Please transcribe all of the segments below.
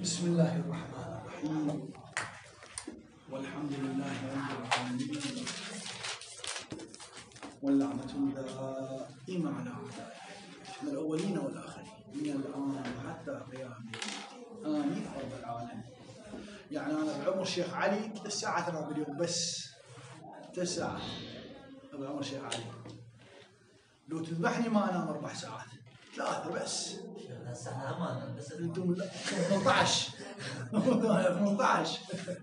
بسم الله الرحمن الرحيم والحمد لله رب العالمين واللعنة دائمة على أعدائه من الأولين والآخرين من الآن حتى قيام يوم الدين آمين رب العالمين. يعني أنا بعمر الشيخ علي 9 ساعات أنا باليوم بس 9 ساعات بعمر الشيخ علي. لو تذبحني ما أنام 4 ساعات 3 بس. انتم 18 18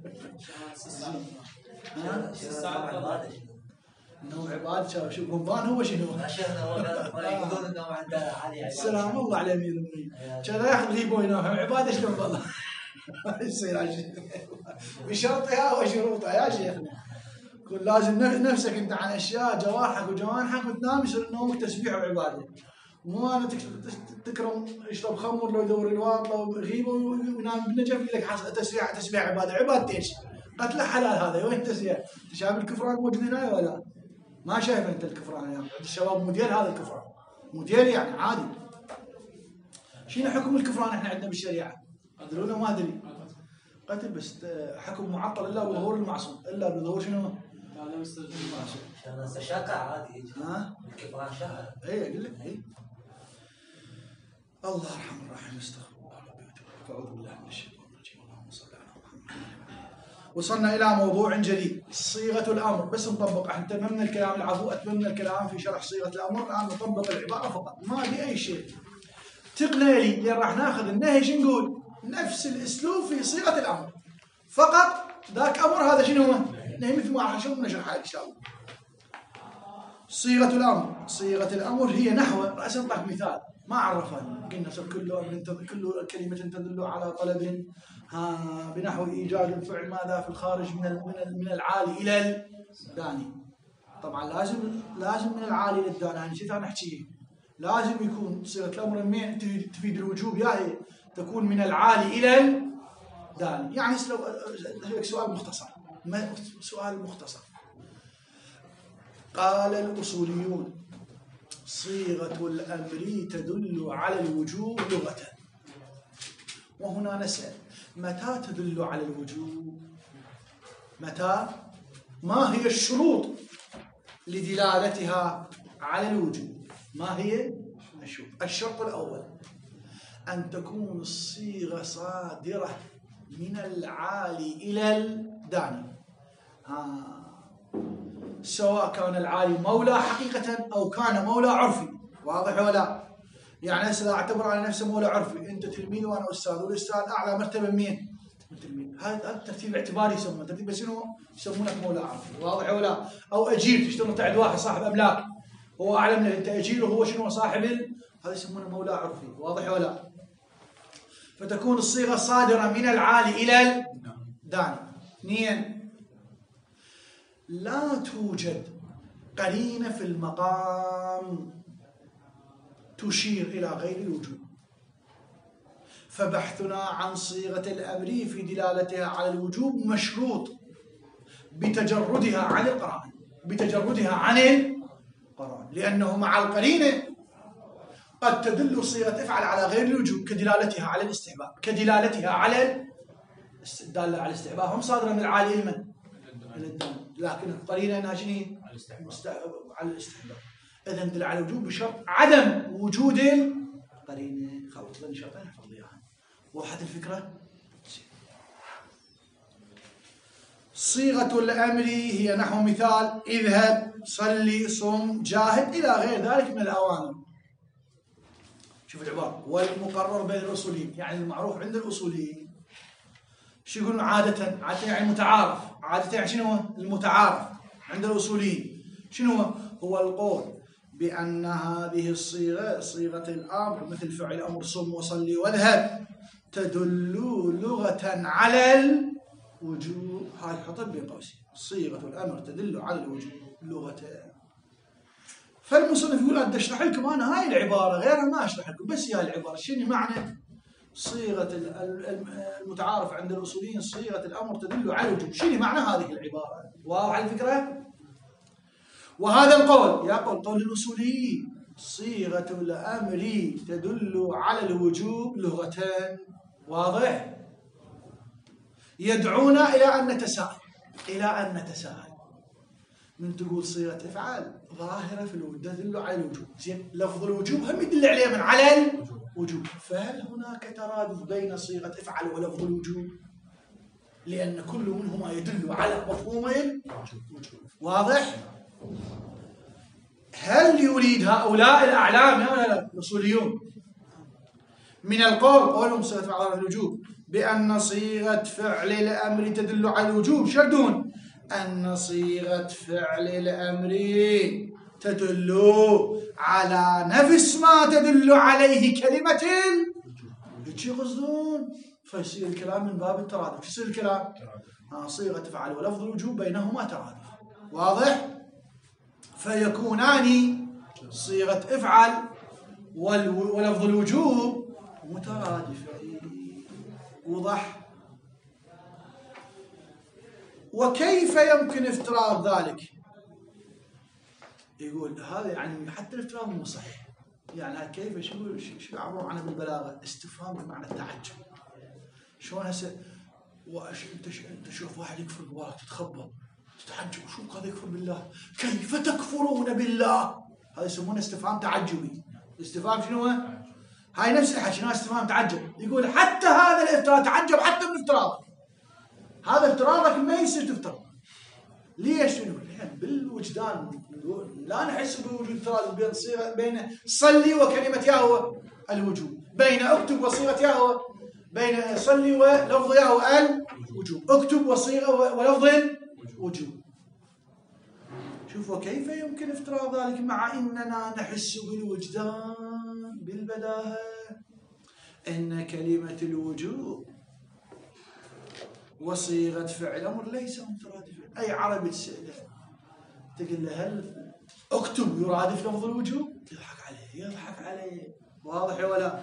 نوع عبادة شو رمضان هو شنو؟ يقولون انه عنده عالي. السلام الله على امير المؤمنين. كذا ياخذ غيبه وينام عباده شلون والله. يصير يا شيخ بشرطها وشروطها يا شيخنا. كل لازم نفسك انت عن اشياء جوارحك وجوانحك وتنام يصير نومك تسبيح وعباده. مو انا تكرم يشرب خمر لو يدور الواط لو غيبه وينام بالنجف لك تسبيح عباده. عباده ايش؟ قتل حلال هذا وين تسبيح؟ انت شايف الكفران موجود هنا ولا؟ ما شايف انت الكفران يعني الشباب موديل هذا الكفران موديل يعني عادي. شنو حكم الكفران احنا عندنا بالشريعه؟ ادرون ما ادري قتل بس حكم معطل الا بظهور المعصوم الا بظهور شنو؟ هذا مستجد المعصوم. شاكع عادي. ها؟ الكفران شاكع. اي اقول لك اي. الله الرحمن الرحيم استغفر الله ربي وتوب. اعوذ بالله من الشيطان الرجيم. اللهم صل على محمد. وصلنا الى موضوع جديد صيغه الامر. بس نطبق احنا تممنا الكلام العفو اتممنا الكلام في شرح صيغه الامر. الان نطبق العباره فقط ما في اي شيء تقنيلي لان راح ناخذ النهي شو نقول؟ نفس الاسلوب في صيغه الامر فقط. ذاك امر هذا شنو هو؟ نهي مثل ما راح نشوف نشرحها ان شاء الله. صيغه الامر. صيغه الامر هي نحو راس نعطيك مثال ما عرفها قلنا كل كلمه تدل على طلب بنحو ايجاد الفعل ماذا في الخارج من العالي الى الداني. طبعا لازم من العالي الى الداني. يعني شيء ثاني نحكيه لازم يكون صيغه الامر مين تفيد الوجوب يعني تكون من العالي الى الداني. يعني سؤال مختصر سؤال مختصر. قال الأصوليون صيغة الأمر تدل على الوجوب لغة. وهنا نسأل متى تدل على الوجوب؟ متى؟ ما هي الشروط لدلالتها على الوجوب؟ ما هي الشروط؟ الشرط الأول أن تكون الصيغة صادرة من العالي إلى الداني. سواء كان العالي مولى حقيقة أو كان مولى عرفي. واضح ولا؟ يعني هسه أعتبر على نفسه مولى عرفي. أنت تلميذ وأنا أستاذ والأستاذ أعلى مرتبة مين؟ التلميذ. هذا الترتيب الاعتباري يسمونه ترتيب شنو؟ يسمونك مولى عرفي. واضح ولا؟ أو أجير تشتغل عند واحد صاحب أملاك هو أعلى منك أنت أجير وهو شنو صاحب هذا يسمونه مولى عرفي. واضح ولا؟ فتكون الصيغة صادرة من العالي إلى الداني. 2 لا توجد قرينة في المقام تشير إلى غير الوجوب. فبحثنا عن صيغة الأمر في دلالتها على الوجوب مشروط بتجردها عن القرائن. بتجردها عن القرائن لأنه مع القرينة قد تدل صيغة افعل على غير الوجوب كدلالتها على الاستحباب. كدلالتها على الدالة على الاستحباب هم صادرة من العالي لمن؟ لكن القرينة انها شنو؟ على الاستحباب. اذا تدل على الوجوب بشرط عدم وجود القرينة. خلاص هذول شرطين نحفظ لي اياها. وضحت الفكرة؟ صيغة الأمر هي نحو مثال اذهب صلي صم جاهد إلى غير ذلك من الأوامر. شوف العبارة والمقرر بين الأصوليين. يعني المعروف عند الأصوليين شو يقولون عادة؟ عادة يعني متعارف. عادة يعني شنو المتعارف عند الأصوليين؟ شنو هو القول بأن هذه الصيغة صيغة الأمر مثل فعل أمر صم وصلي واذهب تدل لغة على الوجوب. هاي حطها بين قوسين صيغة الأمر تدل على الوجوب لغة. فالمصنف يقول أنا أشرح لكم أنا هاي العبارة غيرها ما أشرح لكم بس هي العبارة شنو معنى صيغة المتعارف عند الأصوليين صيغة الأمر تدل على الوجوب. شنو معنى هذه العبارة؟ واضح الفكرة؟ وهذا القول يقول قول الأصوليين صيغة الأمر تدل على الوجوب لغة. واضح؟ يدعونا إلى أن نتساءل من تقول صيغة افعال ظاهرة في الوجود تدل على الوجوب، زين لفظ الوجوب هم يدل عليه من على الوجوب، فهل هناك ترادف بين صيغة افعل ولفظ الوجوب؟ لأن كل منهما يدل على مفهوم الوجوب. واضح؟ هل يريد هؤلاء الأعلام الأصوليون من قولهم صيغة افعال ظاهرة في الوجوب بأن صيغة فعل الأمر تدل على الوجوب، شردون أن صيغة فعل الأمر تدل على نفس ما تدل عليه كلمة الوجوب. شو يقصدون؟ فيصير الكلام من باب الترادف. يصير الكلام صيغة فعل ولفظ الوجوب بينهما ترادف. واضح؟ فيكونان صيغة افعل ولفظ الوجوب مترادفين. وضح؟ وكيف يمكن افتراض ذلك؟ يقول هذا يعني حتى الافتراض مو صحيح. يعني كيف شو يعبرون عنه بالبلاغه؟ استفهام بمعنى التعجب. شلون هسه انت شوف واحد يكفر ببالك تتخبط تتعجب، شو هذا يكفر بالله؟ كيف تكفرون بالله؟ هذا يسمونه استفهام تعجبي. استفهام شنو هو؟ هاي نفس الحكي، شنو استفهام تعجب. يقول حتى هذا الافتراض تعجب حتى من افتراضك. هذا افتراضك ما يصير تفترض. ليش؟ لأن بالوجدان لا نحس بوجود افتراض بين صيغه بين صلي وكلمه يهوه الوجوب، بين اكتب وصيغه يهوه، بين صلي ولفظ يهوه الوجوب، اكتب وصيغه ولفظ الوجوب. شوفوا كيف يمكن افتراض ذلك مع اننا نحس بالوجدان بالبداهه ان كلمه الوجوب وصيغة فعل أمر ليس مترادفين. أي عربي تسأله تقول له هل اكتب يرادف لفظ الوجوب؟ يضحك عليه. واضح ولا؟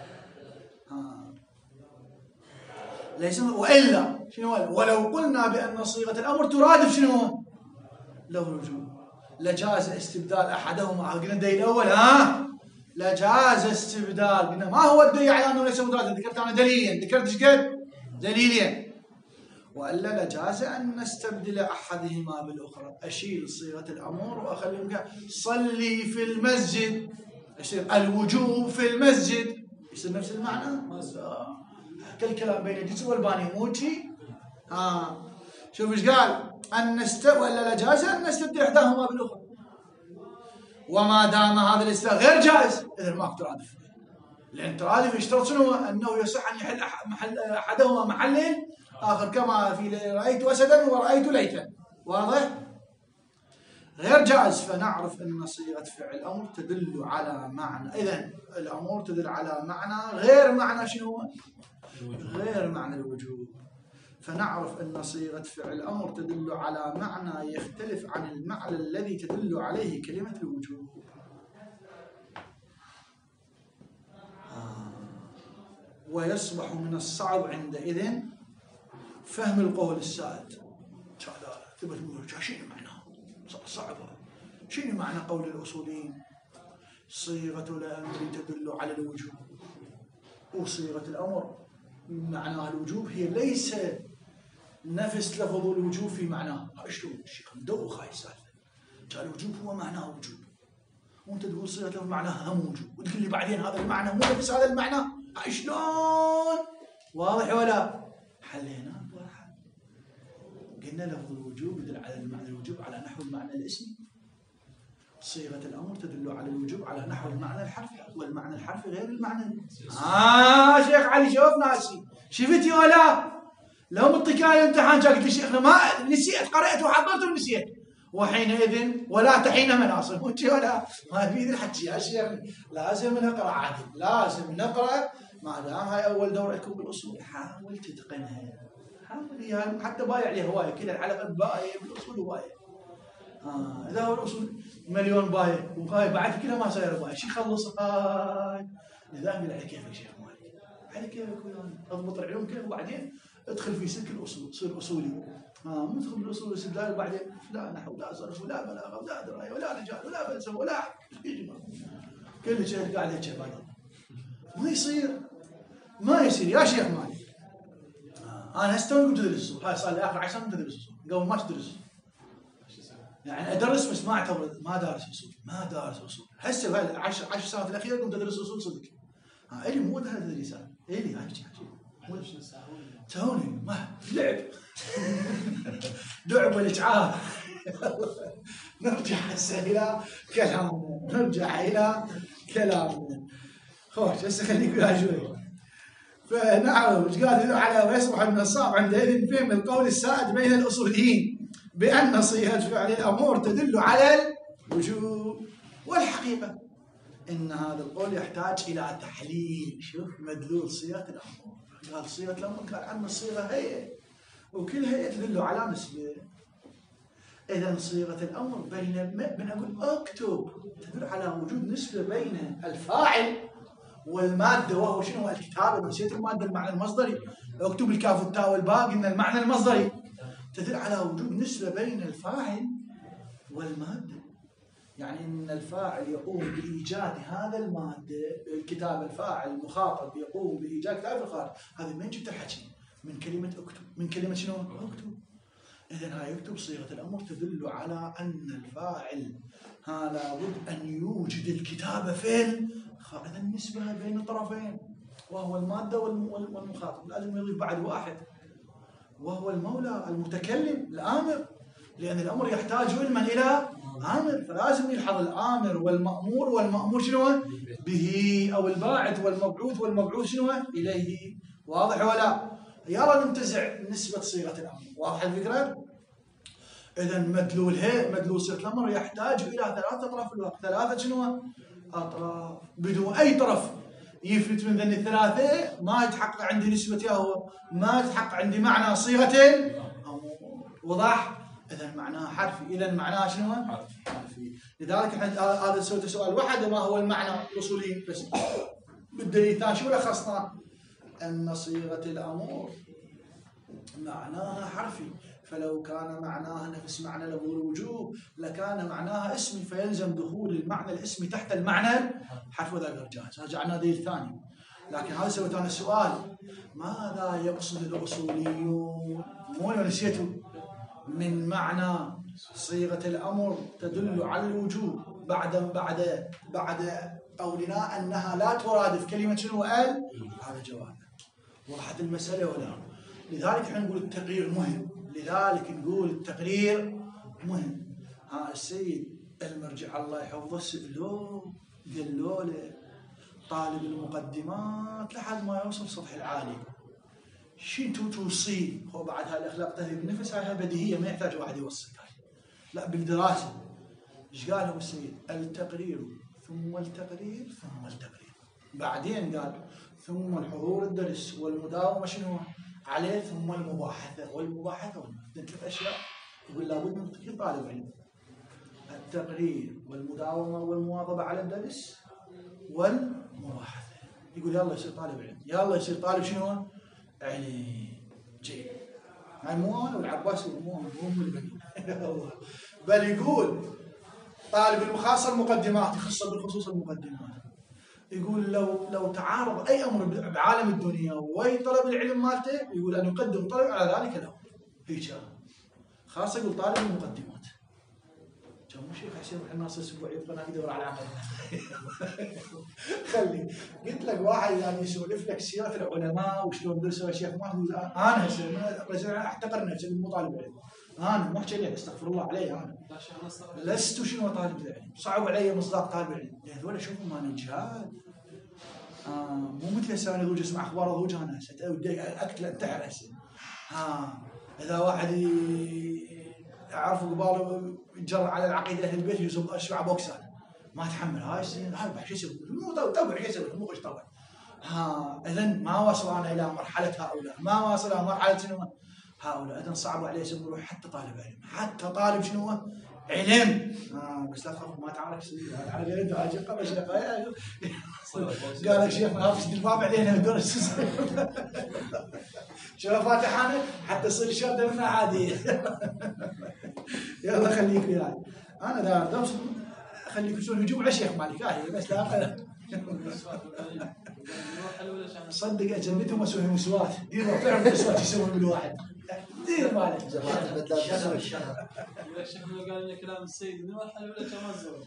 ليس. وإلا شنو؟ ولو قلنا بأن صيغة الأمر ترادف شنو؟ لفظ الوجوب لجاز استبدال أحدهما. قلنا الدليل الأول لجاز استبدال. قلنا ما هو الدليل على أنه ليس مترادف؟ ذكرت أنا دليلين. ذكرت ايش قد؟ دليلين. وإلا لجاز أن نستبدل أحدهما بالأخرى. أشيل صيغة الأمر وأخلي صلي في المسجد، يصير الوجوب في المسجد، يصير نفس المعنى. كالكلام بين الجنس والباني موجي. شوف ايش قال؟ وإلا لجاز أن نستبدل إحداهما بالأخرى. وما دام هذا الاستبدال غير جائز إذا ما ترادف. لأن ترادف يشترط شنو؟ أنه يصح أن يحل محل أحدهما محل آخر، كما في رأيت أسدا ورأيت ليتا. واضح؟ غير جائز. فنعرف أن صيغة فعل الأمر تدل على معنى. إذن الأمور تدل على معنى غير معنى شنو؟ غير معنى الوجوب. فنعرف أن صيغة فعل الأمر تدل على معنى يختلف عن المعنى الذي تدل عليه كلمة الوجوب. ويصبح من الصعب عندئذ فهم القول السائد. ثبت شنو معناه؟ صعبة. شنو معنى قول الأصوليين صيغة الأمر تدل على الوجوب، وصيغة الأمر معناها الوجوب هي ليس نفس لفظ الوجوب في معناه. شلون الشيخ مدوخ هاي السالفة؟ قال الوجوب هو معناه وجوب، وانت تقول صيغة الأمر معناها هم وجوب، وتقول لي بعدين هذا المعنى مو نفس هذا المعنى. شلون؟ واضح ولا؟ حلينا واحد. قلنا لفظ الوجوب يدل على المعنى الوجوب على نحو المعنى الاسمي، صيغة الأمر تدل على الوجوب على نحو المعنى الحرفي، والمعنى الحرفي غير المعنى. شيخ علي شوف ناسي شفتي ولا؟ لو مطيكاي امتحان قلت لي شيخنا ما نسيت، قرأت وحضرت ونسيت، وحينئذ ولا تحين مناصب ولا ما في الحكي يا شيخ. لازم نقرأ عادي، لازم نقرأ. ما دام هاي أول دورة لكم بالأصول حاول تتقنها، حاول. يعني حتى بايع لي هواية كذا الحلقة بايع بالأصول هواية. إذا هو الأصول مليون بايع وهاي بعد كذا ما صاير بايع، شي خلص هاي. لذا أقول على كيفك شيخ مالك، على كيفك ويانا، أضبط العلوم كذا وبعدين ادخل في سلك الأصول، صير أصولي. مو تدخل بالأصول والاستدلال وبعدين لا نحو ولا صرف ولا بلاغة ولا دراية ولا رجال ولا فلسفة ولا كل شيء قاعد هيك بعد. ما يصير يا شيخ مالك. انا هسه توني قمت ادرس اصول، هاي صار لي اخر 10 سنين ادرس اصول، قبل ما تدرس. يعني ادرس بس ما اعتبر ما دارس اصول، ما دارس اصول. هسه هاي 10 سنوات الاخيره قمت ادرس اصول صدق. الي مو هذا التدريسات، الي هاي توني ما لعب لعب والاشعار. نرجع هسه الى كلامنا، نرجع الى كلامنا. خوش هسه خليك وياي شوي. فنعرف ايش قال على ويصبح النصاب عندئذ فهم القول السائد بين الاصوليين بان صيغه فعل الامور تدل على الوجوب، والحقيقه ان هذا القول يحتاج الى تحليل. شوف مدلول صيغه الامور، قال صيغه الامور قال عن الصيغه هيئه، وكل هيئه تدل على نسبه. اذا صيغه الامر من اقول اكتب تدل على وجود نسبه بين الفاعل والماده، وهو شنو؟ الكتابه. نسيت الماده المعنى المصدري، اكتب الكاف والتاء والباء قلنا المعنى المصدري، تدل على وجود نسبه بين الفاعل والماده. يعني ان الفاعل يقوم بايجاد هذا الماده، الكتابه، الفاعل المخاطب يقوم بايجاد كتابه الخارج. هذا من جبت الحكي؟ من كلمه اكتب، من كلمه شنو؟ اكتب. اذا هاي يكتب صيغه الامر تدل على ان الفاعل لابد ان يوجد الكتابه فين؟ اذا النسبه بين الطرفين، وهو الماده والمخاطب. لازم يضيف بعد واحد، وهو المولى المتكلم الامر، لان الامر يحتاج علما الى امر، فلازم يلحظ الامر والمامور، والمامور شنو؟ به، او الباعث والمبعوث، والمبعوث شنو؟ اليه. واضح ولا؟ يلا ننتزع نسبه صيغه الامر. واضح الفكره؟ اذا مدلول صيغه الامر يحتاج الى 3 اطراف الوقت. 3 شنو؟ اطراف. بدون اي طرف يفلت من ذني الثلاثه ما يتحقق عندي نسبه ياهو، ما يتحقق عندي معنى صيغه الامر. وضح؟ اذا معناها حرفي. اذا معناها شنو؟ حرفي. لذلك احنا هذا سويت سؤال واحد، ما هو المعنى الاصولي بس. بالدليل الثاني شو لخصنا؟ ان صيغه الامر معناها حرفي، فلو كان معناها نفس معنى لفظ الوجوب لكان معناها اسمي، فيلزم دخول المعنى الاسمي تحت المعنى الحرفي، وذا غير جاهز. رجعنا دليل ثاني. لكن هذا سويت انا السؤال ماذا يقصد الاصوليون؟ مو نسيتوا من معنى صيغه الامر تدل على الوجوب بعد قولنا انها لا ترادف كلمه شنو؟ هذا جواب. وضحت المساله ولا؟ لذلك احنا نقول التقرير مهم. لذلك نقول التقرير مهم. السيد المرجع الله يحفظه سئلوه قالوا له طالب المقدمات لحد ما يوصل السطح العالي شنو توصيه؟ هو بعد هاي الاخلاق تهذيب النفس هاي بديهيه ما يحتاج واحد يوصي. لا بالدراسه ايش قال له السيد؟ التقرير ثم التقرير ثم التقرير. بعدين قال ثم الحضور الدرس والمداومه شنو عليه، ثم المباحثه والمباحثه والمباحثه. 3 اشياء يقول لابد من كل طالب علم: التقرير والمداومه والمواظبه على الدرس والمباحثه. يقول يلا يصير طالب علم، يلا يصير طالب شنو؟ علم. جيد. هاي مو انا والعباس مو بل يقول طالب المخاصه المقدمات، يخص بالخصوص المقدمات. يقول لو تعارض اي امر بعالم الدنيا واي طلب العلم مالته، يقول ان يقدم طلب على ذلك الامر. هيك خاصه يقول طالب المقدمات. كان مو شيخ حسين الناس الاسبوع يبقى يدور على عمل. خلي قلت لك واحد يعني يسولف لك سيره العلماء وشلون درسوا الشيخ محمود. انا هسه احتقر نفسي مو طالب علم. انا مو احكي لك استغفر الله علي، انا لست شنو طالب العلم. صعب علي مصداق طالب العلم. هذول شوفوا مال الجهاد. مو مثل هسه انا اقول اسمع اخبار ضوج انا هسه اقتل انتحر هسه. اذا واحد اعرفه قباله يتجرأ على العقيده اهل البيت يوصل اشبع بوكسات ما اتحمل. هاي السنين هاي شو يسوي؟ مو طبع يسوي مو خش طبع. اذا ما وصلنا الى مرحله هؤلاء، ما وصلنا مرحله شنو هؤلاء. اذا صعب عليه يسمونه حتى طالب علم، حتى طالب شنو علم. بس لا تخاف ما تعرف على غير دراجه قبل دقائق قال لك شيخ ما في الباب علينا الدرس. شو فاتحانا حتى يصير الشرطه منها عاديه. يلا خليك وياي انا دار درس خليك تسوي هجوم على الشيخ مالك. بس لا صدق اجنبتهم اسوي مسوات، دير تعرف مسوات يسوون بالواحد، دير بالك. شكله قال لنا كلام السيد من مرحله ولا كمان الزواج.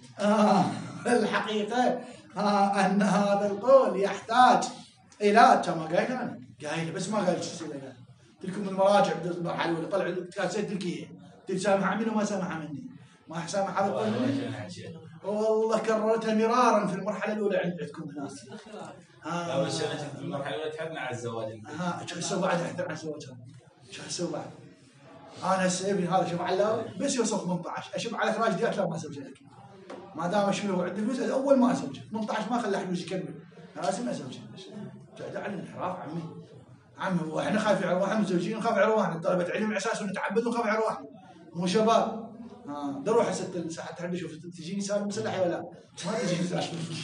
الحقيقه ان هذا القول يحتاج الى كما قايل انا قايل بس ما قال شو قال تلكم المراجع بالمرحله الاولى طلعوا الكاسات تركيه تسامح مني وما سامح مني ما سامح هذا القول مني والله كررتها مرارا في المرحله الاولى عندكم الناس. لا بس انا في المرحله الاولى تحدنا على الزواج. شو اسوي بعد احتر عن الزواج هذا؟ شو اسوي بعد؟ انا هسه ابني هذا شوف علاوي بس يوصل 18 اشوف على اخراج ديات لا ما اسوي لك. ما دام اشوف له عندي فلوس اول ما اسوي 18 ما خلى فلوس يكمل لازم اسوي. قاعد على الانحراف عمي واحنا خايف على روحنا متزوجين نخاف على روحنا طلبة علم على اساس نتعبد ونخاف على روحنا مو شباب. دروح هسه الساعه تحدي شوف تجيني سالم مسلحه ولا ما تجيني سالم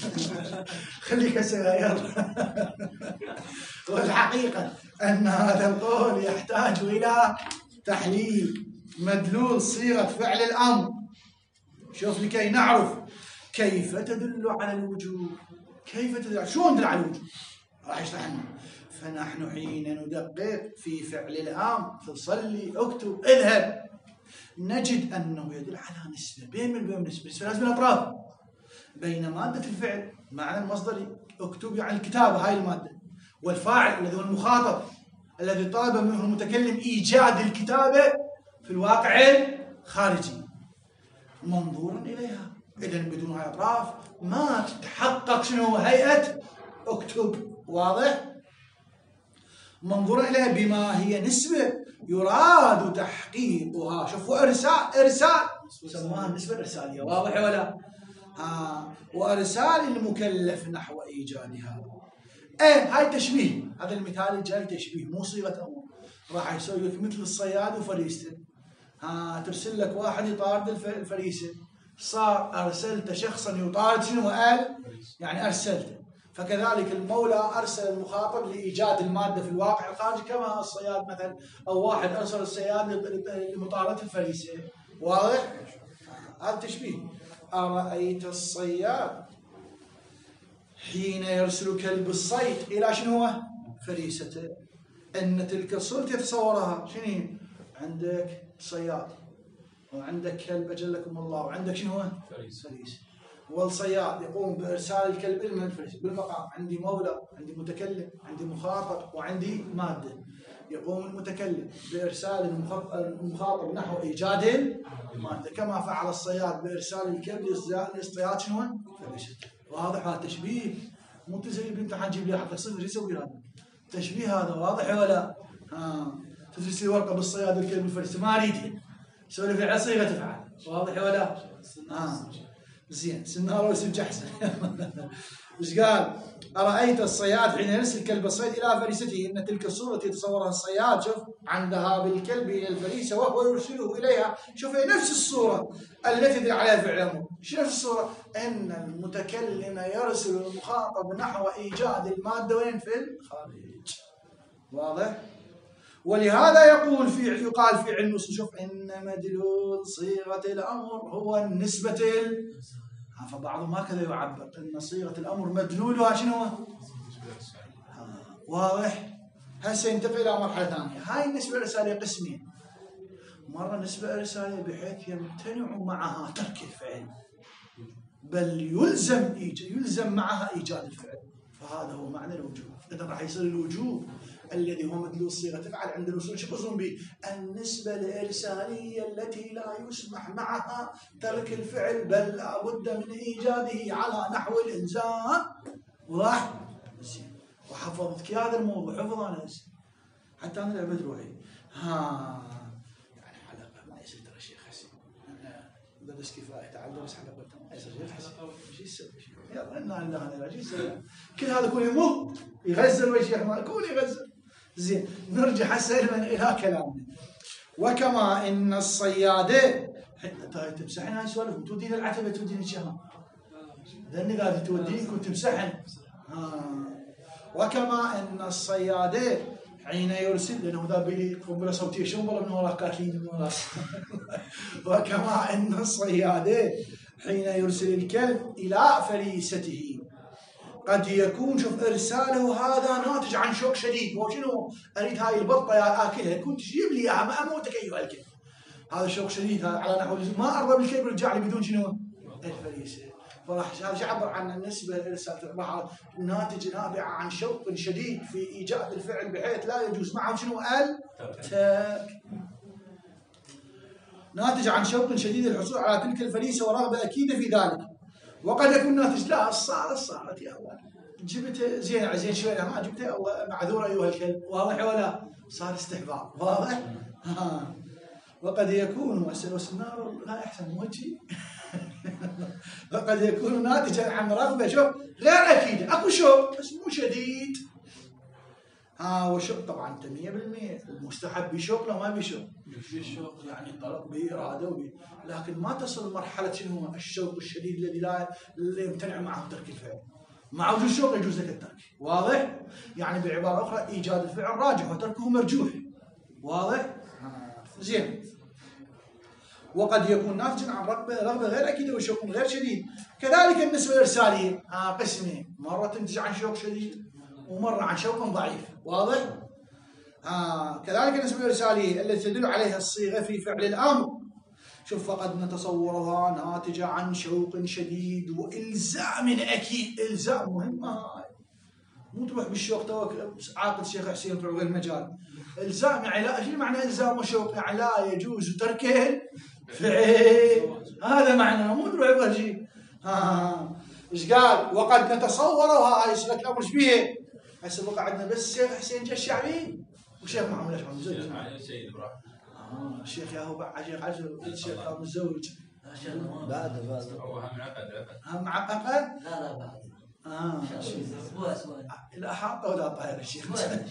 خليك هسه يلا. والحقيقه ان هذا القول يحتاج الى تحليل مدلول صيغه فعل الامر. شوف لكي نعرف كيف تدل على الوجوب. كيف تدل شلون تدل على الوجوب؟ راح يشرح لنا. فنحن حين ندقق في فعل الامر تصلي اكتب اذهب نجد انه يدل على نسبه بين نسبه لازم الاطراف بين ماده الفعل معنى المصدري اكتب يعني الكتابه هاي الماده والفاعل الذي هو المخاطب الذي طلب منه المتكلم ايجاد الكتابه في الواقع الخارجي منظورا اليها. اذا بدون هاي الاطراف ما تتحقق شنو هيئه اكتب. واضح؟ منظورا اليها بما هي نسبه يراد تحقيقها. شوفوا ارسال سموها النسبه الارساليه. واضح ولا؟ وارسال المكلف نحو ايجادها. هاي تشبيه. هذا المثال الجاي تشبيه مو صيغه امر. راح يسوي لك مثل الصياد وفريسته. ترسل لك واحد يطارد الفريسه صار ارسلت شخصا يطارد شنو يعني ارسلته. فكذلك المولى ارسل المخاطب لايجاد الماده في الواقع الخارجي كما الصياد مثلا او واحد ارسل الصياد لمطارده الفريسه. واضح؟ هذا تشبيه. ارايت الصياد حين يرسل كلب الصيد الى شنو هو؟ فريسته. ان تلك الصوره يتصورها شنو؟ عندك صياد وعندك كلب اجلكم الله وعندك شنو هو؟ فريسه. والصياد يقوم بارسال الكلب الى الفريسه بالمقام. عندي مولى عندي متكلم عندي مخاطب وعندي ماده. يقوم المتكلم بارسال المخاطب نحو ايجاد الماده كما فعل الصياد بارسال الكلب لاصطياد شنو؟ فريسه. واضح هذا تشبيه مو زي الامتحان جيب لي حتى صفر يسوي هذا تشبيه. هذا واضح ولا؟ تدرس لي ورقه بالصياد والكلب الفريسه ما اريد سولف على صيغه تفعل. واضح ولا؟ زين سناره وسجح احسن. ايش قال؟ ارايت الصياد حين يرسل كلب الصيد الى فريسته. ان تلك الصوره يتصورها الصياد شوف عندها بالكلب الى الفريسه وهو يرسله اليها. شوف نفس الصوره التي يدل عليها فعل الامر. شو نفس الصوره؟ ان المتكلم يرسل المخاطب نحو ايجاد الماده وين؟ في الخارج. واضح؟ ولهذا يقال في علم النصوص شوف ان مدلول صيغه الامر هو النسبه فبعضهم هكذا يعبر ان صيغه الامر مدلولها شنو هو؟ واضح؟ هسه ينتقل الى مرحله ثانيه. هاي النسبه الارساليه قسمين. مره نسبه ارساليه بحيث يمتنع معها ترك الفعل بل يلزم معها ايجاد الفعل. فهذا هو معنى الوجوب. اذا راح يصير الوجوب الذي هو مدلول صيغه تفعل عند الوصول شو يقصدون به؟ النسبه الارساليه التي لا يسمح معها ترك الفعل بل لا بد من ايجاده على نحو الالزام. واضح؟ زين. وحفظتك هذا الموضوع حفظ انا هسه حتى انا لعبت روحي. يعني حلقه ما يصير ترى شيخ حسين درس كفايه تعال درس حلقه ما يصير شيخ حسين ايش يسوي؟ يلا انا ايش يسوي؟ كل هذا كله يمط يغزل وجهك ما كله يغزل. زين نرجع هسه الى كلامنا. وكما ان الصياده تمسحن هاي السوالف تودين العتبه تودين الشهر لاني قاعد تودين كنت تمسحن. وكما ان الصياده حين يرسل لانه ذا بيلي قنبله صوتيه شو والله من وراك كاتلين من وراك. وكما ان الصياده حين يرسل الكلب الى فريسته قد يكون شوف إرساله هذا ناتج عن شوق شديد. هو شنو؟ أريد هاي البطة آكلها، كنت تجيب لي إياها ما أموتك أيها الكلب. هذا شوق شديد، هذا على نحو ما أرضى بالكلب يرجع لي بدون شنو؟ الفريسة. فراح هذا يعبر عن النسبة للإرسال نابعة عن شوق شديد في إيجاد الفعل بحيث لا يجوز معه شنو؟ الترك. ناتج عن شوق شديد الحصول على تلك الفريسة ورغبة أكيدة في ذلك. وقد يكون ناتج لا صارت يا أول جبت زين شوية ما جبتها أو معذور أيها الكلب، واضح ولا؟ صار استحباب، واضح؟ وقد يكون النار لا يحسن وجهي. وقد يكون ناتجا عن رغبة شوف غير أكيدة، أكو شوق بس مو شديد. وشوق طبعا 100% المستحب بشوق لو ما بشوق. بشوق يعني طلب بإرادة لكن ما تصل لمرحلة شنو الشوق الشديد الذي لا يمتنع معه ترك الفعل. مع وجود الشوق يجوز لك الترك، واضح؟ يعني بعبارة أخرى إيجاد الفعل راجح وتركه مرجوح، واضح؟ زين. وقد يكون ناتجا عن رغبة غير أكيدة وشوق غير شديد. كذلك النسبة الإرسالية قسمين، مرة تنتج عن شوق شديد ومرة عن شوق ضعيف، واضح؟ كذلك النسبة الإرسالية التي تدل عليها الصيغة في فعل الأمر. شوف فقد نتصورها ناتجة عن شوق شديد وإلزام أكيد. إلزام مهمة، مو تروح بالشوق توك عاقد الشيخ حسين تروح غير المجال. إلزام يعني لا، شو معنى إلزام وشوق؟ يعني لا يجوز تركه فعل، هذا معناه، مو تروح غير شيء. إيش قال؟ وقد نتصورها. هاي سلك الأمر إيش بيه؟ هسه بقى عندنا بس الشيخ حسين جا الشعبي وشيخ محمد الأشعري متزوج. الشيخ ياهو بعد شيخ عجل الشيخ كان متزوج. بعد هو هم عقد. هم عقد؟ لا بعد. اسبوع لا حاطه ولا طاير الشيخ.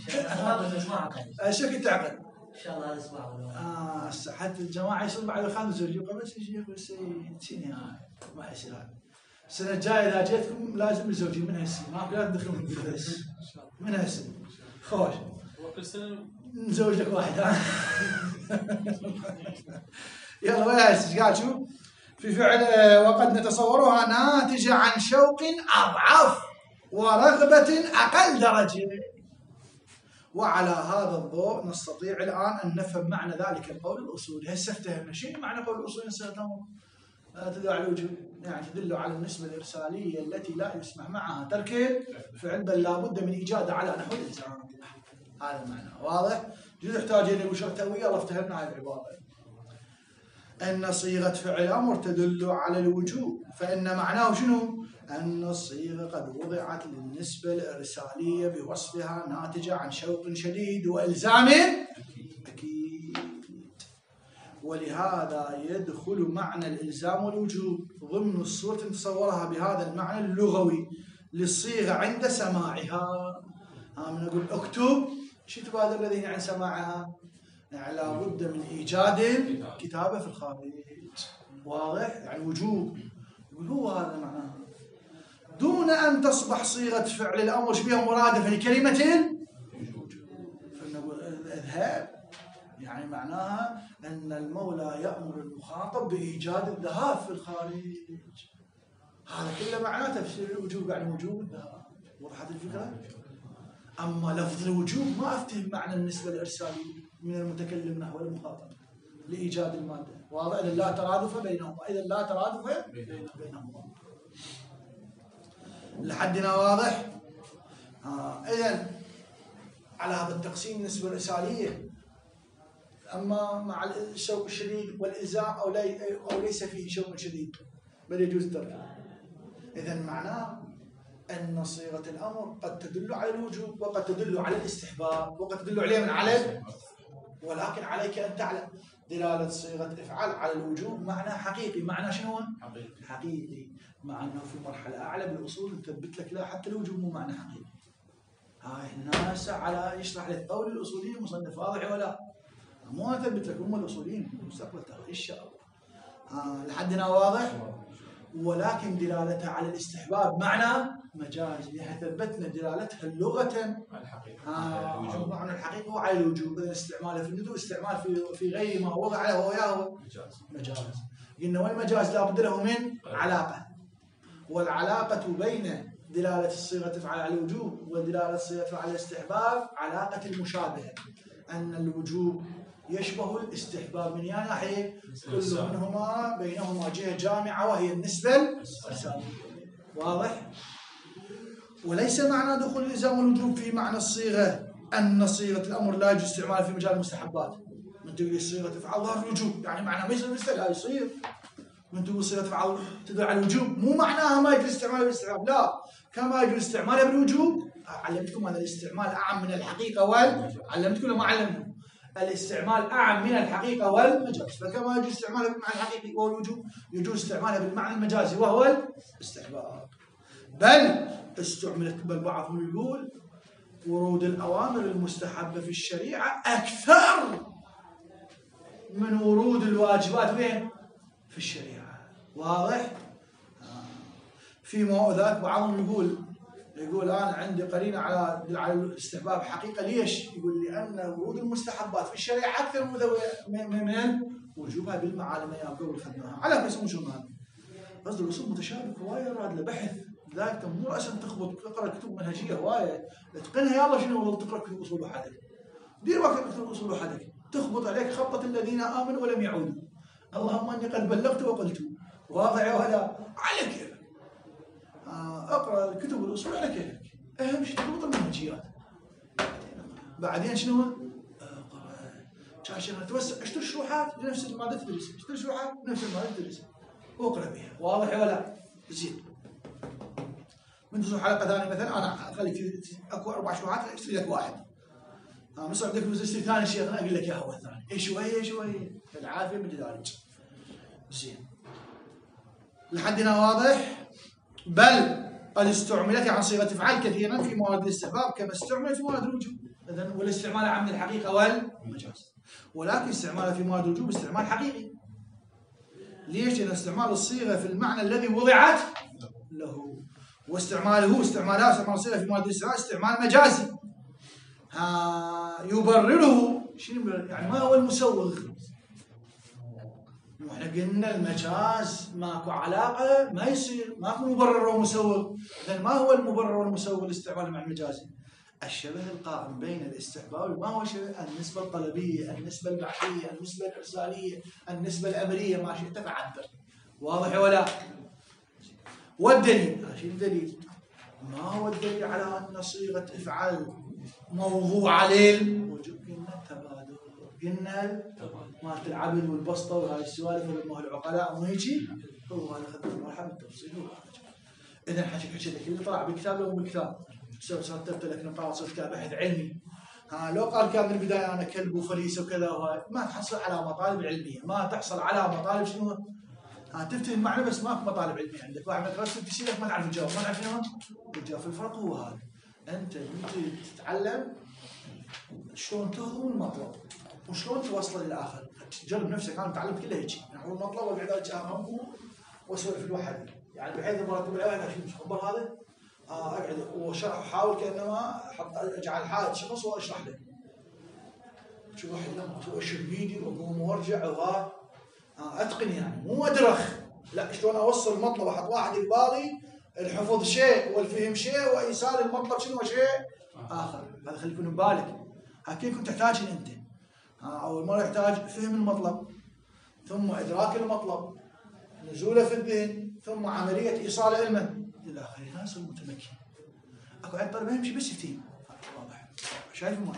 شو كنت تعقد؟ ان شاء الله الاسبوع. حتى الجماعه يصير بعد الخامس يقول بس الشيخ بس شنو ما يصير هذا. السنه الجايه اذا جيتكم لازم الزوجين من هالسنه ما لا تدخلون بالفلس من هالسنه. خوش وكل سنه نزوج لك واحد. يلا ويا ايش قال؟ شو في فعل وقد نتصورها ناتجة عن شوق أضعف ورغبة أقل درجة. وعلى هذا الضوء نستطيع الآن أن نفهم معنى ذلك القول الأصولي. هسه افتهمنا شنو معنى قول الأصولي؟ تدل على الوجوب، يعني تدل على النسبة الإرسالية التي لا يسمح معها ترك الفعل بل لا بد من إيجاده على نحو الإلزام. هذا معنى واضح؟ يحتاج إلى وشرطوية. يلا افتهمنا هذه العبارة. أن صيغة فعل أمر تدل على الوجوب، فإن معناه شنو؟ أن الصيغة قد وضعت للنسبة الإرسالية بوصفها ناتجة عن شوق شديد وإلزام أكيد. ولهذا يدخل معنى الإلزام والوجوب ضمن الصورة نتصورها بهذا المعنى اللغوي للصيغة عند سماعها. نقول اكتب، شو تبادر الذين عن سماعها؟ يعني لابد من إيجاد كتابة في الخارج، واضح؟ يعني وجوب. يقول هو هذا معناه، دون أن تصبح صيغة فعل الأمر شبيها مرادفة لكلمة وجوب. فنقول اذهب، يعني معناها أن المولى يأمر المخاطب بإيجاد الذهاب في الخارج. هذا كله معناه تفسير الوجوب، يعني وجوب الذهاب. وضحت الفكرة؟ أما لفظ الوجوب ما أفتهم معنى النسبة الإرسالية من المتكلم نحو المخاطب لإيجاد المادة، واضح؟ إذا لا ترادف بينهما، إذا لا ترادف بينهما. لحدنا واضح؟ إذن على هذا التقسيم النسبة الإرسالية، أما مع الشوق الشديد والإلزام أو ليس فيه شوق شديد بل يجوز الترك. إذن معناه أن صيغة الأمر قد تدل على الوجوب وقد تدل على الاستحباب وقد تدل عليه من على، ولكن عليك أن تعلم دلالة صيغة افعل على الوجوب معنى حقيقي. معنى شنو؟ حقيقي. مع أنه في مرحلة أعلى بالأصول نثبت لك لا حتى الوجوب مو معنى حقيقي. هاي الناس على يشرح لك قول الأصوليين مصنف واضح ولا؟ مو أثبت لك، هم الأصوليين مستقبل إن شاء الله. لحدنا واضح؟ ولكن دلالتها على الاستحباب معنى مجازي، ثبتنا دلالتها اللغة معنى الحقيقة هو على الوجوب. إذا استعماله في الندوء استعمال في غير ما وضع له وياه مجاز. قلنا والمجاز لا بد له من علاقة، والعلاقة بين دلالة الصيغة تفعل على الوجوب ودلالة الصيغة تفعل على الاستحباب علاقة المشابهة، أن الوجوب يشبه الاستحباب من ناحية، كل منهما بينهما جهة جامعة وهي النسبة السابقة. واضح؟ وليس معنى دخول الإلزام والوجوب في معنى الصيغة أن صيغة الأمر لا يجوز استعمالها في مجال المستحبات. من تقول الصيغة تفعل ظهر الوجوب يعني معناها ما يصير لا يصير. من تقول الصيغة تفعل تدل على الوجوب مو معناها ما يجوز استعمالها بالاستحباب، لا، كما يجوز استعمالها بالوجوب. علمتكم أن الاستعمال أعم من الحقيقة علمتكم ولا ما علمتكم؟ الاستعمال أعم من الحقيقة والمجاز، فكما يجوز استعمالها بالمعنى الحقيقي وهو الوجوب يجوز استعمالها بالمعنى المجازي وهو الاستحباب. بل استعملت، بل بعضهم يقول ورود الأوامر المستحبة في الشريعة أكثر من ورود الواجبات وين؟ في الشريعة. واضح؟ في ذاك بعضهم يقول أنا عندي قرينة على الاستحباب حقيقة. ليش؟ يقول لأن ورود المستحبات في الشريعة أكثر من وجوبها بالمعالم يا قبل خدناها. على كيف يسمون شو هذا؟ قصد الأصول متشابك هواية راد له بحث، لذلك مو رأسا تخبط تقرأ كتب منهجية هواية تقنها. يلا شنو والله تقرأ كتب أصول وحدك، دير وقت كتب أصول وحدك تخبط عليك خبطة الذين آمنوا ولم يعودوا. اللهم أني قد بلغت وقلت. واضح ولا على كيفك؟ اقرأ كتب الأصول على كيفك، أهم شيء تضبط المنهجيات. بعدين شنو؟ عشان توسع اشتري شروحات لنفس المادة تدرس، اشتري شروحات نفس المادة تدرس واقرأ بها. واضح ولا؟ زين. من تصير حلقة ثانية مثلا أنا أخليك أكو 4 شروحات اشتري لك واحد. مصر بدك تشتري ثاني شيء أنا أقول لك إياه هو الثاني. إيه شوية العافية بالدارج. زين. لحد هنا واضح؟ بل قد استعملت عن صيغة افعال كثيرا في موارد الاستحباب كما استعملت في موارد الوجوب. إذن والاستعمال عام الحقيقة والمجاز، ولكن استعمالها في موارد الوجوب استعمال حقيقي. ليش؟ لأن استعمال الصيغة في المعنى الذي وضعت له، واستعمال الصيغة في موارد الاستعمال استعمال مجازي. يبرره شنو يعني؟ ما هو المسوغ؟ احنا قلنا المجاز ماكو علاقه، ما يصير ماكو مبرر ومسوغ. اذا ما هو المبرر والمسوغ الاستعمال مع المجازي؟ الشبه القائم بين الاستحباب. ما هو شبه؟ النسبه الطلبيه، النسبه البحثيه، النسبه الارساليه، النسبه الامريه، ما شئت فعبر. واضح ولا؟ والدليل، شنو الدليل؟ ما هو الدليل على ان صيغه افعل موضوع للوجوب؟ قلنا التبادل، قلنا مالت العبد والبسطه وهاي السوالف ولما العقلاء مو هيجي. هو هذا اخذنا مرحله التفصيل. اذا حكيت لك اللي طلع بالكتاب لو بالكتاب رتبت لك نقاط صرت بحث علمي. لو قال كان من البدايه انا كلب وفريسه وكذا وهاي، ما تحصل على مطالب علميه، ما تحصل على مطالب شنو؟ تفتهم المعنى بس ماكو مطالب علميه عندك. واحد مثلا تسال لك ما تعرف تجاوب، ما تعرف شنو؟ تجاوب. الفرق هو هذا، انت تتعلم شلون تهضم المطلب وشلون توصله للاخر. تجرب نفسك. انا تعلمت كله هيك، يعني المطلب واقعد اتفهمه واسولف الواحد، يعني بحيث مرتب العين اشوف شو خبر هذا، اقعد وشرح احاول كانما اجعل حالة شخص واشرح له. شو واحد لما اشوف بيدي واقوم وارجع وهذا اتقن، يعني مو ادرخ، لا، شلون اوصل المطلب. احط واحد ببالي الحفظ شيء والفهم شيء وايصال المطلب شنو شيء اخر. هذا خلي يكون ببالك. هكذا كنت تحتاج انت اول مره يحتاج فهم المطلب، ثم ادراك المطلب، نزوله في الذهن، ثم عمليه ايصال علمه الى اخره. ناس متمكن. اكو عند طالب يمشي بس يفتهم. واضح؟ شايف ما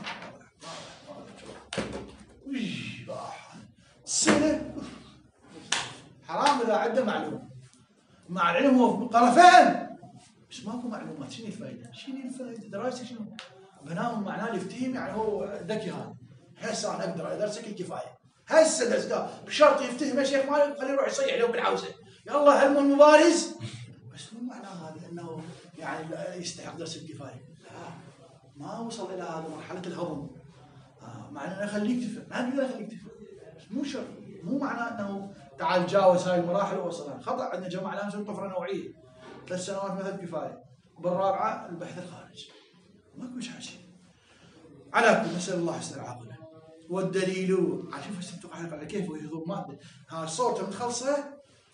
واضح؟ السنه حرام اذا عنده معلومه. مع العلم هو قرا فهم بس ماكو معلومات. شنو الفائده؟ دراستك شنو؟ بنام معناه يفتهم، يعني هو ذكي. هذا هسه انا اقدر ادرسك الكفايه، هسه درسته بشرط يفتهم يا شيخ مالك خليه يروح يصيح لهم بالعوزه. يلا هلموا المبارز. بس مو معناه هذا انه يعني يستحق درس الكفايه. ما وصل الى هذه مرحله الهضم. معناه انه اخليك تفهم، ما اقدر اخليك تفهم، مو شرط. مو معناه انه تعال تجاوز هاي المراحل ووصلها. خطا. عندنا جماعه الان نسوي طفره نوعيه 3 سنوات مثل كفايه، بالرابعه البحث الخارج. ماكو حاجه. على كل نسال الله يستر عقله. والدليل شوف هسه على كيف ويهضم ماده. صورته متخلصه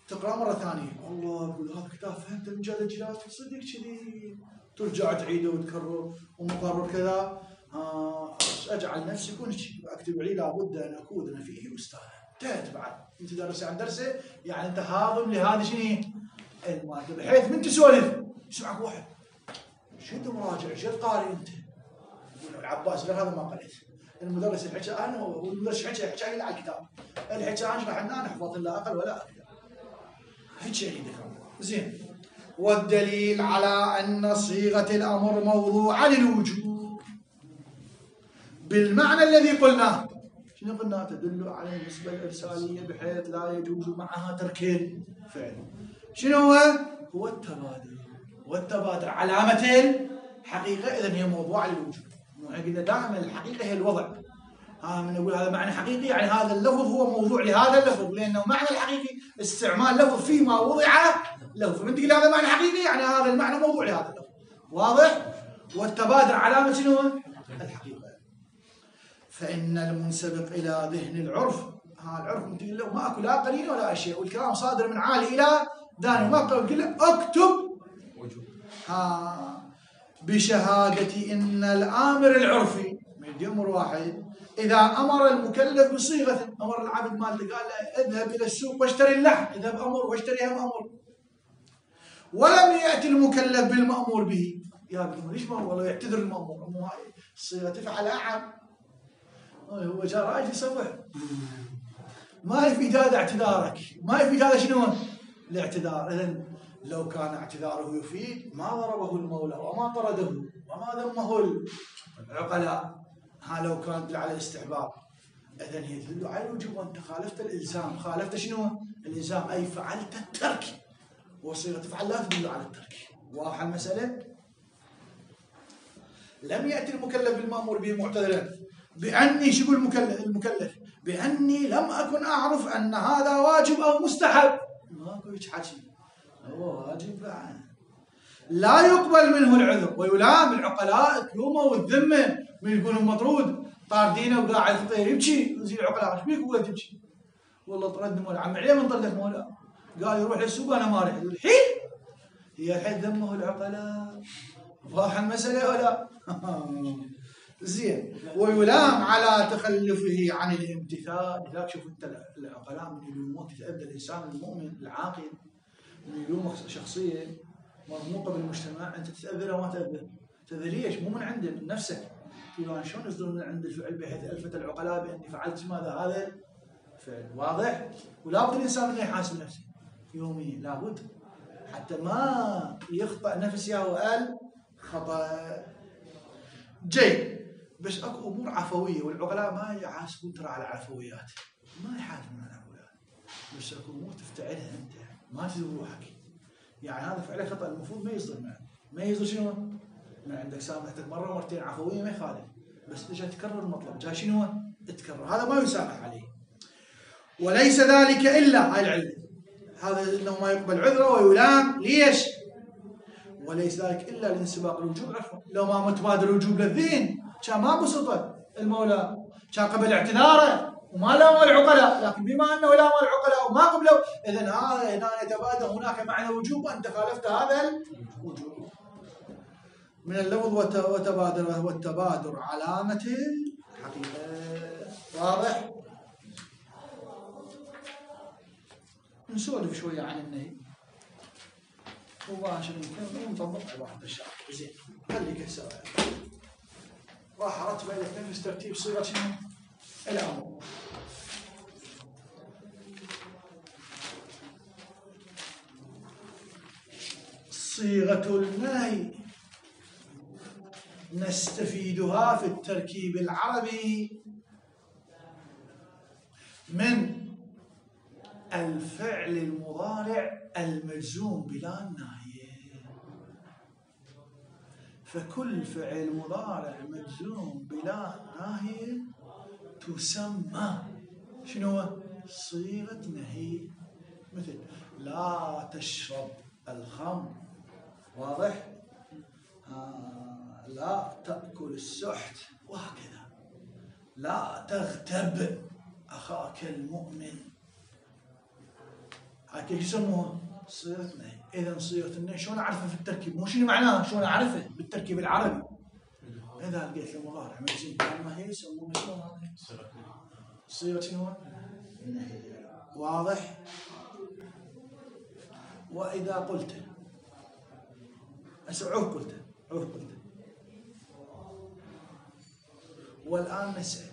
تقرأ مرة ثانية، الله يقول هذا كتاب فهمت من جلد صدق كذي، ترجع تعيده وتكرر ومقرر كذا. أجعل نفسي كل شيء وأكتب لي لابد أن أكون أنا فيه أستاذ. انتهت بعد، أنت درس عن درسه، يعني أنت هاضم لهذا شنو؟ المادة، بحيث من تسولف يسمعك واحد شد مراجع شد قارئ أنت. يقول العباس غير هذا ما قريت، المدرس الحكى أنا والمدرس حكى على الكتاب، الحكى أنا شرح لنا نحفظ لا أقل ولا أكثر. هيك يعني زين. والدليل على أن صيغة الأمر موضوعة للوجوب بالمعنى الذي قلناه. شنو قلنا؟ تدل على النسبة الإرسالية بحيث لا يجوز معها ترك الفعل. شنو هو؟ هو التبادل. والتبادل علامة الحقيقة، إذن هي موضوعة للوجوب. قلنا دائما الحقيقة هي الوضع. من نقول هذا معنى حقيقي، يعني هذا اللفظ هو موضوع لهذا اللفظ، لأنه معنى الحقيقي استعمال لفظ فيما وضع له، فمن تقول هذا معنى حقيقي يعني هذا المعنى موضوع لهذا اللفظ. واضح؟ والتبادل علامة شنو؟ الحقيقة. فإن المنسبق إلى ذهن العرف، العرف من تقول له ماكو لا قرينة ولا أشياء، والكلام صادر من عالي إلى داني، ما تقول له اكتب بشهادة إن الآمر العرفي من أمر واحد إذا أمر المكلف بصيغة، أمر العبد مالته قال له اذهب إلى السوق واشتري اللحم، اذهب أمر واشتري هم أمر، ولم يأتي المكلف بالمأمور به، يا ابني ليش ما والله يعتذر المأمور، مو هاي الصيغة تفعل أعم، هو جاء راجل يصبح، ما يفيد هذا اعتذارك، ما يفيد هذا شنو؟ الاعتذار. إذن لو كان اعتذاره يفيد ما ضربه المولى وما طرده وما ذمه العقلاء، لو كان تدل على الاستحباب. إذن هي تدل على الوجوب، وأنت خالفت الإلزام، خالفت شنو؟ الإلزام أي فعلت الترك، وصيغة تفعل لا تدل على الترك. واضحة المسألة؟ لم يأتي المكلف بالمأمور به معتذرا بأني شو يقول المكلف بأني لم أكن أعرف أن هذا واجب أو مستحب، ماكو هيك حكي، هو واجب لا يقبل منه العذر ويلام. العقلاء تلومه والذمه من يقولون مطرود طاردينه وقاعد خطير يبكي، يزيد العقلاء ايش بيك ولا تبكي؟ والله طردني مولا عم عليه من طردك مولا، قال يروح للسوق انا ما رحت. الحين هي الحين ذمه العقلاء. واضحه المساله ولا؟ زين. ويلام على تخلفه عن الامتثال. لذلك شوف انت العقلاء من يلوموك تتأذى الانسان المؤمن العاقل، من يلومك شخصيه مرموقه بالمجتمع، انت تتأذى ولا ما تتأذى؟ تتأذى ليش؟ مو من عندك، من نفسك. تقول شلون يصدر من عند الفعل بحيث الفت العقلاء باني فعلت ماذا هذا فعل. واضح؟ ولا بد الانسان انه يحاسب نفسه يوميا، لابد حتى ما يخطأ نفسه وقال خطأ. جيد. بس اكو امور عفويه، والعقلاء ما يحاسبون ترى على العفويات، ما يحاسبون على العفويات، بس اكو امور تفتعلها انت ما تدري روحك، يعني هذا فعلك خطأ المفروض ما يصدر معك، ما يصدر شنو؟ من عندك سامحتك مره ومرتين عفويه ما يخالف، بس اجى تكرر المطلب جاي شنو؟ تكرر، هذا ما يسامح عليه. وليس ذلك الا هاي العله، هذا انه ما يقبل عذره ويلام. ليش؟ وليس ذلك الا لانسباق الوجوب عفوا. لو ما متبادل الوجوب للذهن كان ما بسطه المولى، كان قبل اعتذاره وما لام العقلاء، لكن بما انه لام العقلاء وما قبلوا، اذا هذا هنا يتبادل هناك معنى وجوب وانت خالفت هذا الوجوب. من اللفظ والتبادر علامة الحقيقة. واضح؟ نسولف شوية عن النهي مباشرة ونطبق عبارة الشرع. زين، خليك هسه راح ارتب لك نفس ترتيب صيغة شنو؟ الأمر. صيغة النهي نستفيدها في التركيب العربي من الفعل المضارع المجزوم بلا ناهية. فكل فعل مضارع مجزوم بلا ناهية تسمى شنو؟ صيغة نهي. مثل لا تشرب الخمر، واضح؟ لا تأكل السحت، وهكذا. لا تغتب أخاك المؤمن، هاي كيف يسموها؟ صيغة نهي. إذا صيغة النهي شلون أعرفها في التركيب؟ مو شنو معناها، شلون أعرفها بالتركيب العربي؟ إذا لقيت له مضارع مجزوم كان هي يسموه شلون هذا؟ صيغة شنو؟ واضح؟ وإذا قلت عوف قلت والآن نسأل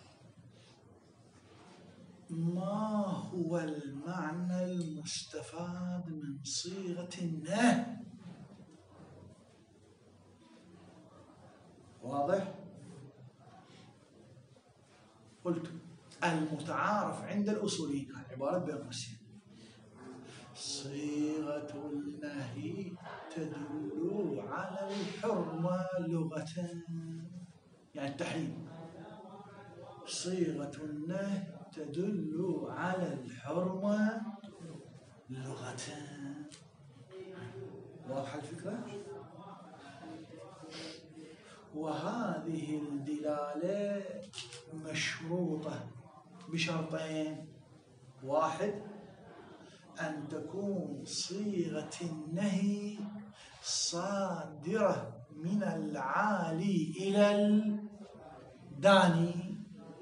ما هو المعنى المستفاد من صيغة النهي؟ واضح؟ قلت المتعارف عند الأصوليين عبارة بين قوسين صيغة النهي تدل على الحرمة لغة، يعني التحريم. صيغة النهي تدل على الحرمة لغة. واضحة الفكرة؟ وهذه الدلالة مشروطة بشرطين: واحد، أن تكون صيغة النهي صادرة من العالي إلى الداني.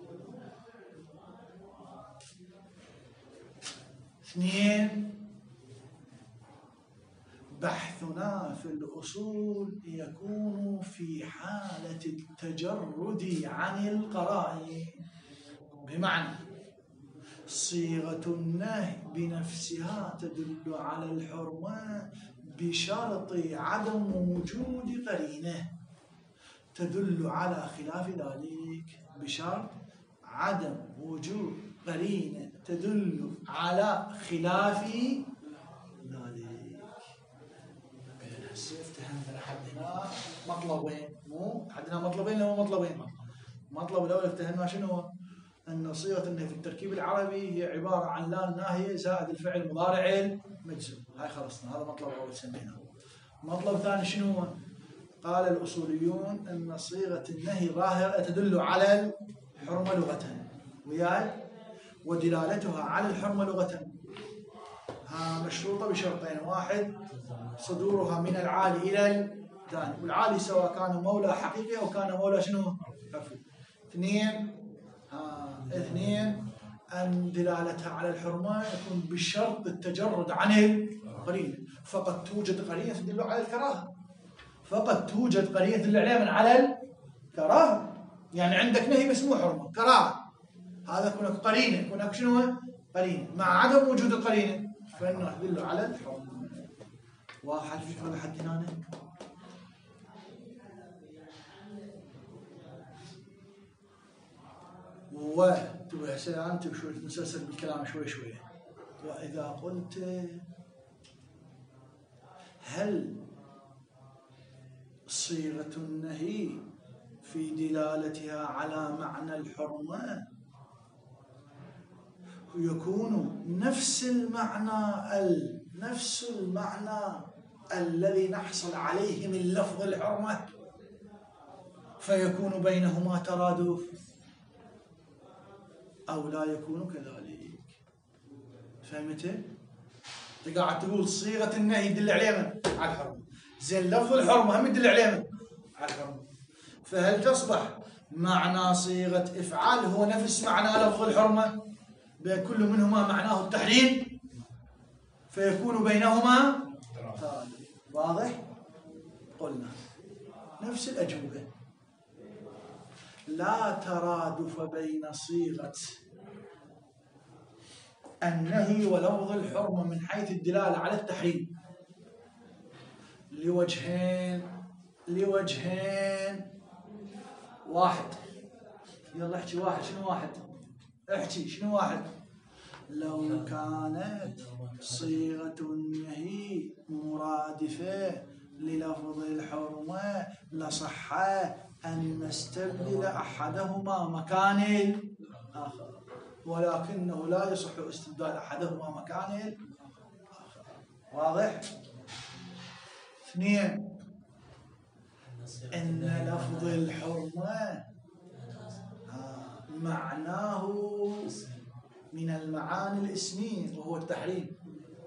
اثنين، بحثنا في الأصول يكون في حالة التجرد عن القرائن، بمعنى صيغة النهي بنفسها تدل على الحرمة بشرط عدم وجود قرينة تدل على خلاف ذلك، بشرط عدم وجود قرينة تدل على خلاف ذلك. هسه افتهمنا لحد هنا مطلبين، مو عندنا مطلبين لو مطلبين. المطلب الاول افتهمنا شنو؟ ان صيغه النهي في التركيب العربي هي عباره عن لا ناهيه زائد الفعل المضارع المجزوم. هاي خلصنا، هذا مطلب اول سميناه. مطلب ثاني شنو؟ قال الاصوليون ان صيغه النهي ظاهره تدل على الحرمه لغه، وياي ودلالتها على الحرمه لغه مشروطه بشرطين: واحد، صدورها من العالي الى الداني، والعالي سواء كان مولى حقيقي او كان مولى شنو؟ عفوي. اثنين، أن دلالتها على الحرمة يكون بشرط التجرد عن القرينة. فقد توجد قرينة تدل على الكراهة، فقد توجد قرينة تدل على الكراهة. يعني عندك نهي بس مو حرمة، كراهة، هذا هناك قرينة، هناك شنو؟ قرينة. مع عدم وجود القرينة فإنه يدل على الحرمة. واضح الفكرة لحد هنا؟ وتبغى هسه أنت شوي نسلسل بالكلام شوي. وإذا قلت هل صيغة النهي في دلالتها على معنى الحرمة يكون نفس المعنى الذي نحصل عليه من لفظ الحرمة، فيكون بينهما ترادف، أو لا يكون كذلك. فهمت؟ أنت قاعد تقول صيغة النهي يدل عليها على الحرمة، زين لفظ الحرمة هم يدل عليها على الحرمة، فهل تصبح معنى صيغة إفعال هو نفس معنى لفظ الحرمة؟ بين كل منهما معناه التحريم، فيكون بينهما ترادف. واضح؟ قلنا نفس الأجوبة، لا ترادف بين صيغة النهي ولفظ الحرمة من حيث الدلالة على التحريم لوجهين. واحد، يلا احكي واحد. شنو واحد؟ احكي شنو واحد؟ لو كانت صيغة النهي مرادفة للفظ الحرمة لصح أن نستبدل أحدهما مكان الآخر، ولكنه لا يصح استبدال أحدهما مكان الآخر. واضح؟ اثنين، إن لفظ الحرمة معناه من المعاني الاسمية وهو التحريم،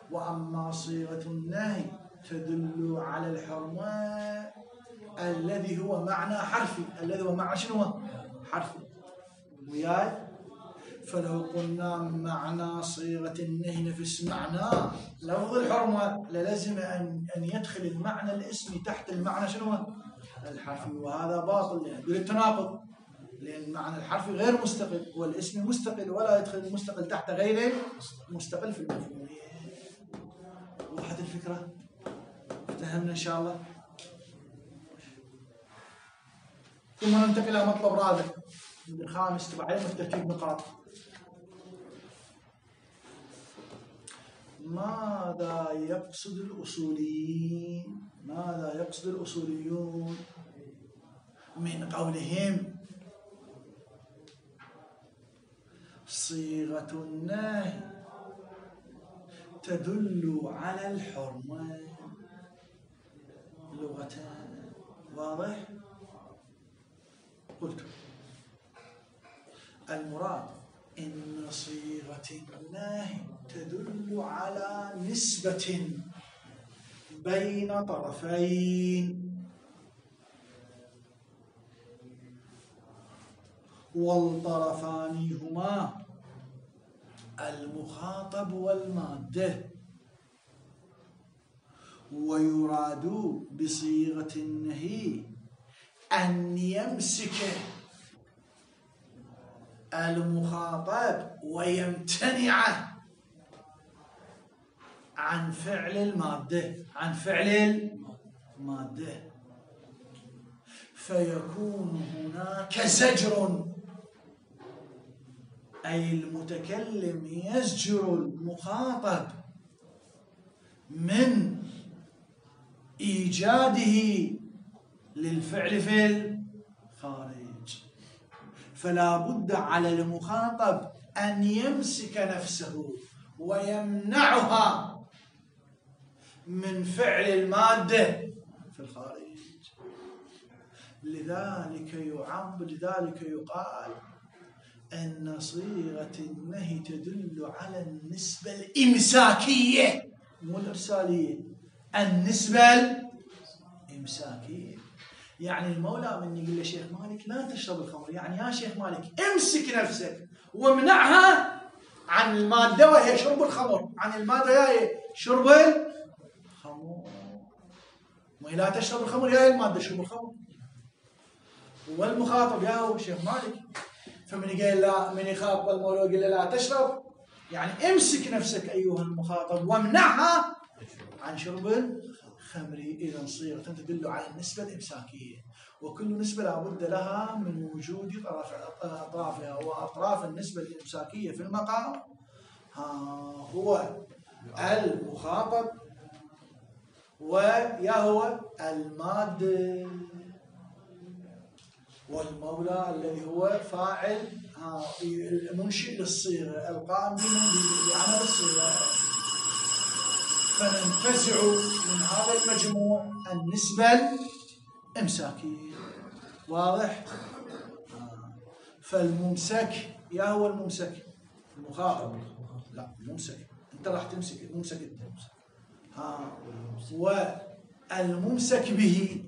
وأما صيغة النهي تدل على الحرمة الذي هو معنى حرفي. الذي هو معنى شنو؟ حرفي. وياي؟ فلو قلنا معنى صيغة النهي نفس معنى لفظ الحرمة للزم أن يدخل المعنى الاسمي تحت المعنى شنو؟ الحرفي، وهذا باطل يدل التناقض، لأن المعنى الحرفي غير مستقل والاسم مستقل، ولا يدخل المستقل تحت غير مستقل في المفهومية. وضحت الفكرة؟ فهمنا إن شاء الله. ثم ننتقل إلى مطلب رابع الخامس تبع علم التركيب نقاط. ماذا يقصد الأصوليين؟ ماذا يقصد الأصوليون من قولهم صيغة النهي تدل على الحرمة لغة؟ واضح؟ قلت المراد إن صيغة النهي تدل على نسبة بين طرفين، والطرفان هما المخاطب والمادة، ويراد بصيغة النهي أن يمسك المخاطب ويمتنع عن فعل المادة، عن فعل المادة، فيكون هناك زجر، أي المتكلم يزجر المخاطب من إيجاده للفعل في الخارج، فلا بد على المخاطب أن يمسك نفسه ويمنعها من فعل المادة في الخارج. لذلك يقال أن صيغة النهي تدل على النسبة الإمساكية مو الإرسالية، النسبة الإمساكية. يعني المولى من يقول لشيخ مالك لا تشرب الخمر، يعني يا شيخ مالك امسك نفسك وامنعها عن المادة وهي شرب الخمر، عن المادة هي شرب الخمر، ما لا تشرب الخمر هي المادة شرب الخمر، والمخاطب يا هو شيخ مالك. فمن قال لا، من يخاطب المولى يقول له لا تشرب، يعني امسك نفسك أيها المخاطب وامنعها عن شرب الخمر. إذا صيغة تدل على النسبة الإمساكية، وكل نسبة لا بد لها من وجود أطرافها، وأطراف النسبة الإمساكية في المقام هو المخاطب ويا هو المادة، والمولى الذي هو فاعل المنشئ للصيغة القائم بعمل الصيغة. فننتزع من هذا المجموع النسبة الإمساكية. واضح؟ فالممسك يا هو الممسك المخاطب، لا الممسك انت راح تمسك الممسك انت، والممسك به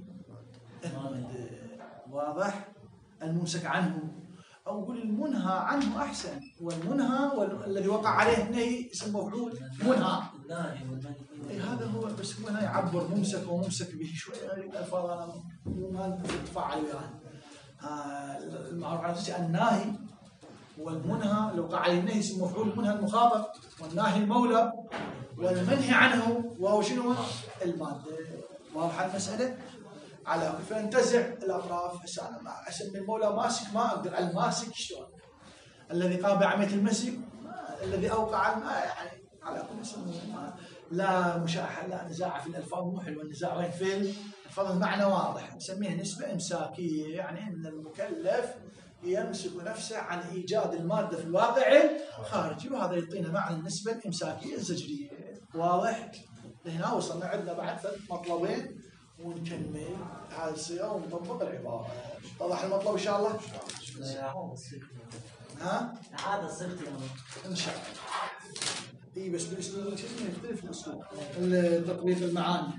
واضح؟ الممسك عنه، أو قل المنهى عنه أحسن، والمنهى والذي وقع عليه النهي اسم مفعول منهى. هذا هو، بس هنا يعبر ممسك وممسك به شوية الألفاظ أنا ما نتفاعل وياها. المعروف على أساس الناهي والمنهى لو وقع عليه النهي اسم مفعول، المنهى المخاطب والناهي المولى، والمنهي عنه وهو شنو؟ المادة. واضحة المسألة؟ على فانتزع الأطراف. هسه أنا أسمي المولى ماسك، ما أقدر على الماسك شلون؟ الذي قام بعملية المسك، الذي أوقع الماء، يعني على كل اسم لا مشاحة، لا نزاع في الألفاظ، مو حلو النزاع وين في الألفاظ، المعنى واضح. نسميها نسبة إمساكية، يعني أن المكلف يمسك نفسه عن إيجاد المادة في الواقع الخارجي، وهذا يعطينا معنى النسبة الإمساكية الزجرية. واضح؟ لهنا وصلنا عندنا بعد مطلبين ونكمل هذه الصيغة ونطبق العبارة. اتضح المطلب إن شاء الله؟ ها؟ هذا صيغتي إن شاء الله. اي بس بالاسلوب شو اسمه يختلف الاسلوب تطبيق المعاني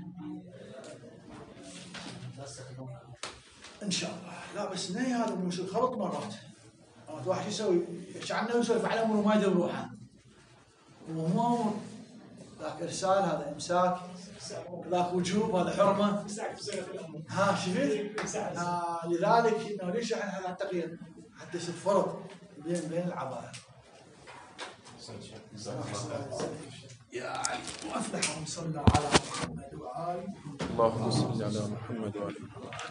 ان شاء الله. لا بس نهي هذا مو يصير خلط مرات واحد يسوي كأنه يسولف على امور ما يدري بروحه ومو امور ذاك ارسال هذا امساك ذاك وجوب هذا حرمه ها شفت؟ لذلك انه ليش احنا هذا التقييد حتى يصير فرق بين العبائر. يا علي وافلح من صلى على محمد وآل محمد. اللهم صل على محمد وآل محمد.